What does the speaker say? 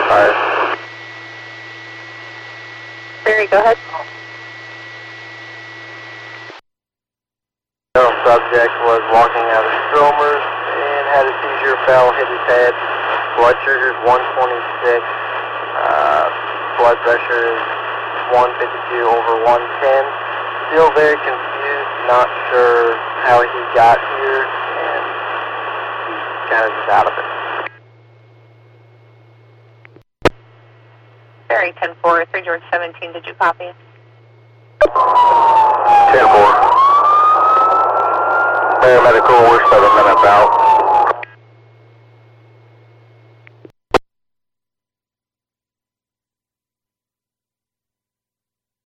fire. Barry, go ahead. Subject was walking out of Stromers and had a seizure, fell, hit his head. Blood sugar is 126. Blood pressure is 152 over 110. Still very confused, not sure how he got here, and he's kind of just out of it. Barry, 10-4, 3 George 17, did you copy? 10-4. Paramedical, we're 7 minutes out.